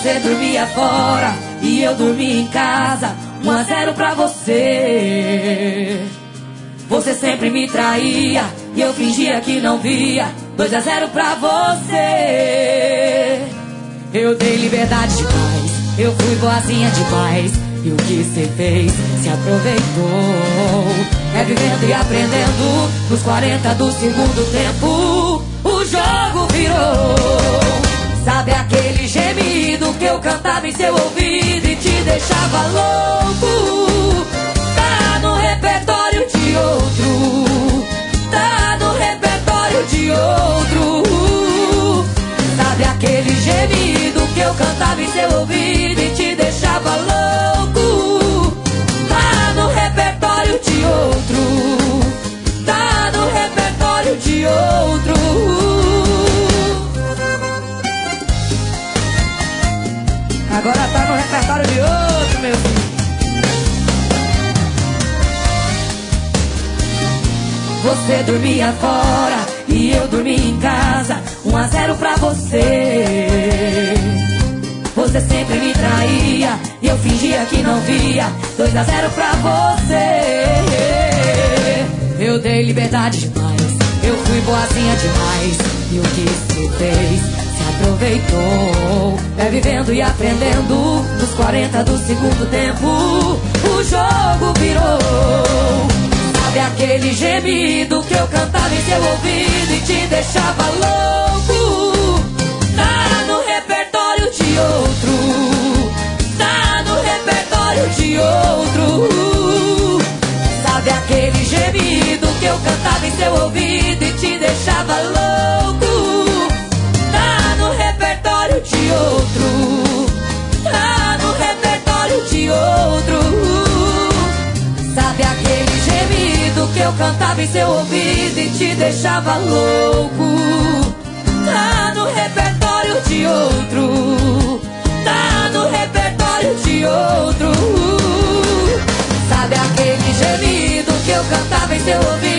Você dormia fora e eu dormia em casa. 1-0 pra você. Você sempre me traía e eu fingia que não via. 2-0 pra você. Eu dei liberdade demais, eu fui boazinha demais. E o que cê fez, se aproveitou. É vivendo e aprendendo. Nos 40 do segundo tempo, o jogo virou. Sabe aquele gemido que eu cantava em seu ouvido e te deixava louco? Tá no repertório de outro. Tá no repertório de outro. Sabe aquele gemido que eu cantava em seu ouvido e te deixava louco? Tá no repertório de outro. Tá no repertório de outro. Agora tá no repertório de outro, meu filho. Você dormia fora e eu dormia em casa. 1-0 pra você. Você sempre me traía e eu fingia que não via. 2-0 pra você. Eu dei liberdade demais, eu fui boazinha demais. E o que você fez, se aproveitou. É vivendo e aprendendo. Nos 40 do segundo tempo, o jogo virou. Sabe aquele gemido que eu cantava em seu ouvido e te deixava louco? Tá no repertório de outro. Tá no repertório de outro. Sabe aquele gemido que eu cantava em seu ouvido e te deixava louco? Tá no repertório de outro. Tá no repertório de outro. Sabe aquele gemido que eu cantava em seu ouvido e te deixava louco? Tá no repertório de outro. Tá no repertório de outro. Sabe aquele gemido que eu cantava em seu ouvido